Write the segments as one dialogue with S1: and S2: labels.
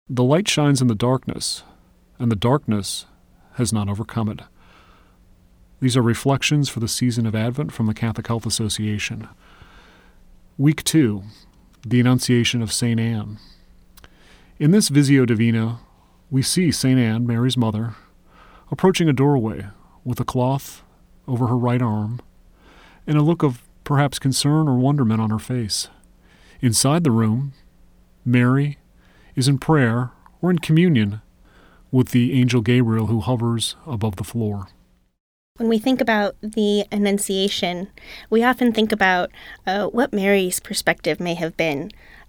S1: The light shines in the darkness, and the darkness has not overcome it. These are reflections for the season of Advent from the Catholic Health Association. Week 2, the Annunciation of St. Anne. In this Visio Divina, we see St. Anne, Mary's mother, approaching a doorway with a cloth over her right arm and a look of perhaps concern or wonderment on her face. Inside the room, Mary is in prayer or in communion with the angel Gabriel who hovers above the floor.
S2: When we think about the Annunciation, we often think about what Mary's perspective may have been.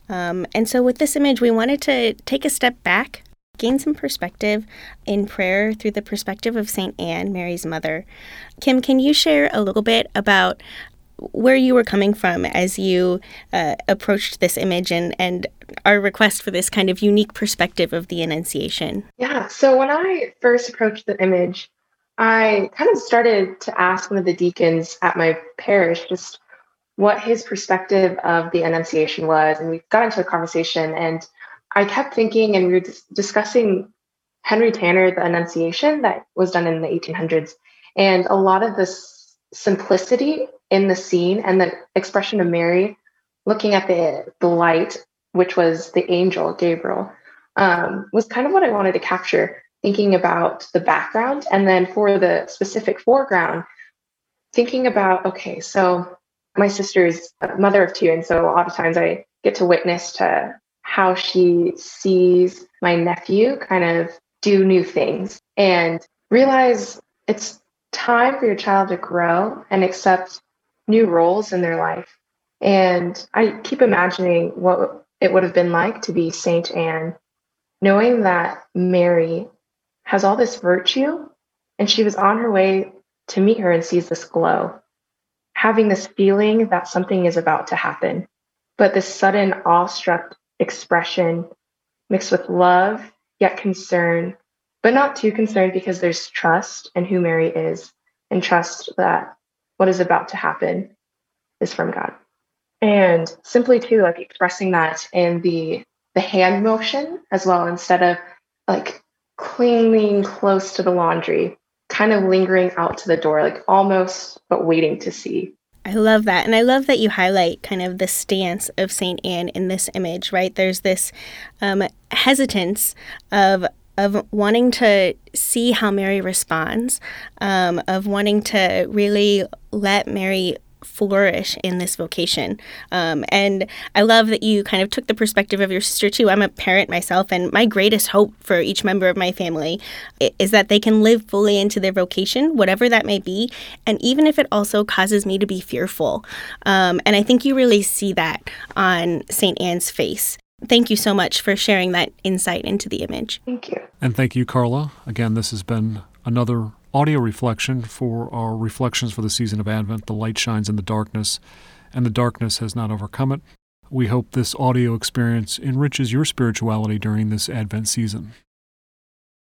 S2: And so with this image, we wanted to take a step back, gain some perspective in prayer through the perspective of St. Anne, Mary's mother. Kim, can you share a little bit about where you were coming from as you approached this image and our request for this kind of unique perspective of the Annunciation?
S3: Yeah, so when I first approached the image, I kind of started to ask one of the deacons at my parish just what his perspective of the Annunciation was. And we got into a conversation, and I kept thinking, and we were discussing Henry Tanner, the Annunciation that was done in the 1800s. And a lot of this simplicity in the scene and the expression of Mary looking at the light, which was the angel Gabriel, was kind of what I wanted to capture, thinking about the background. And then for the specific foreground, thinking about, okay, so my sister is a mother of two. And so a lot of times I get to witness to how she sees my nephew kind of do new things and realize it's time for your child to grow and accept new roles in their life. And I keep imagining what it would have been like to be Saint Anne, knowing that Mary has all this virtue and she was on her way to meet her and sees this glow, having this feeling that something is about to happen. But this sudden awestruck expression mixed with love, yet concern, but not too concerned because there's trust in who Mary is and trust that what is about to happen is from God. And simply too, like expressing that in the hand motion as well, instead of like clinging close to the laundry, kind of lingering out to the door, like almost but waiting to see.
S2: I love that. And I love that you highlight kind of the stance of St. Anne in this image, right? There's this hesitance of wanting to see how Mary responds, of wanting to really let Mary flourish in this vocation. And I love that you kind of took the perspective of your sister too. I'm a parent myself, and my greatest hope for each member of my family is that they can live fully into their vocation, whatever that may be, and even if it also causes me to be fearful. And I think you really see that on St. Anne's face. Thank you so much for sharing that insight into the image.
S3: Thank you.
S1: And thank you, Carla. Again, this has been another audio reflection for our reflections for the season of Advent. The light shines in the darkness, and the darkness has not overcome it. We hope this audio experience enriches your spirituality during this Advent season.